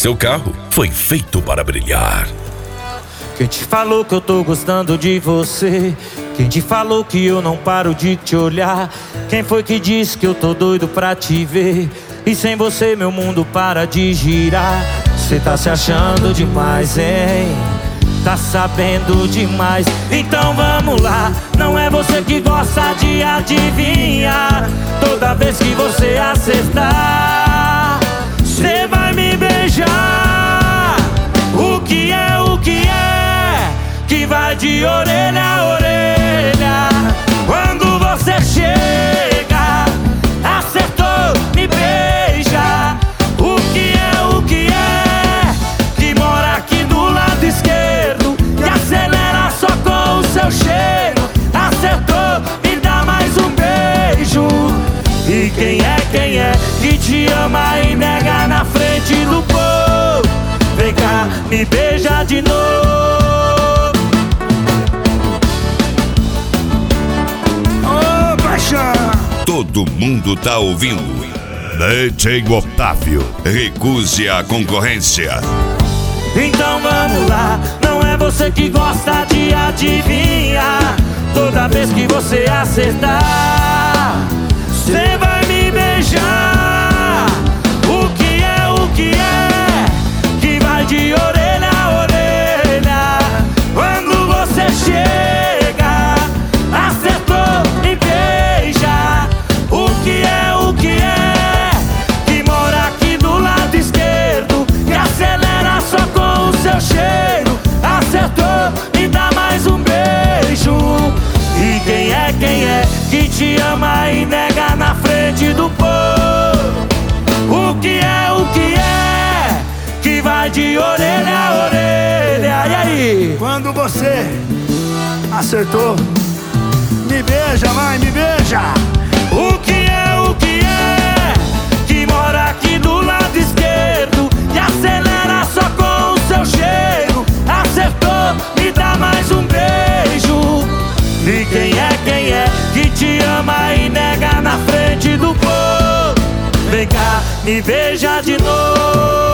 Seu carro foi feito para brilhar. Quem te falou que eu tô gostando de você? Quem te falou que eu não paro de te olhar? Quem foi que disse que eu tô doido pra te ver? E sem você meu mundo para de girar. Cê tá se achando demais, hein? Tá sabendo demais. Então vamos lá. Não é você que gosta de adivinhar. Toda vez que você acertar, cê vai me beijar. O que é que vai de orelha a orelha? Quando você chega, acertou, me beija. O que é que mora aqui do lado esquerdo e acelera só com o seu cheiro? Acertou, me dá mais um beijo. E quem é que te ama e nega na frente do povo? Vem cá, me beija de novo. Todo mundo tá ouvindo. DJ Otávio, recuse a concorrência. Então vamos lá. Não é você que gosta de adivinhar. Toda vez que você acertar, cê vai me beijar. O que é que vai de orelha a orelha? Quando você chega, acertou, me beija. O que é que mora aqui do lado esquerdo e acelera só com o seu cheiro? Acertou, me dá mais um beijo. E quem é que te ama e nega na frente do povo? O que é que vai de orelha a orelha? E aí? Quando você acertou, me beija, mãe, me beija. O que é que mora aqui do lado esquerdo e acelera só com o seu cheiro? Acertou, me dá mais um beijo. E quem é que te ama e nega na frente do povo? Vem cá, me beija de novo.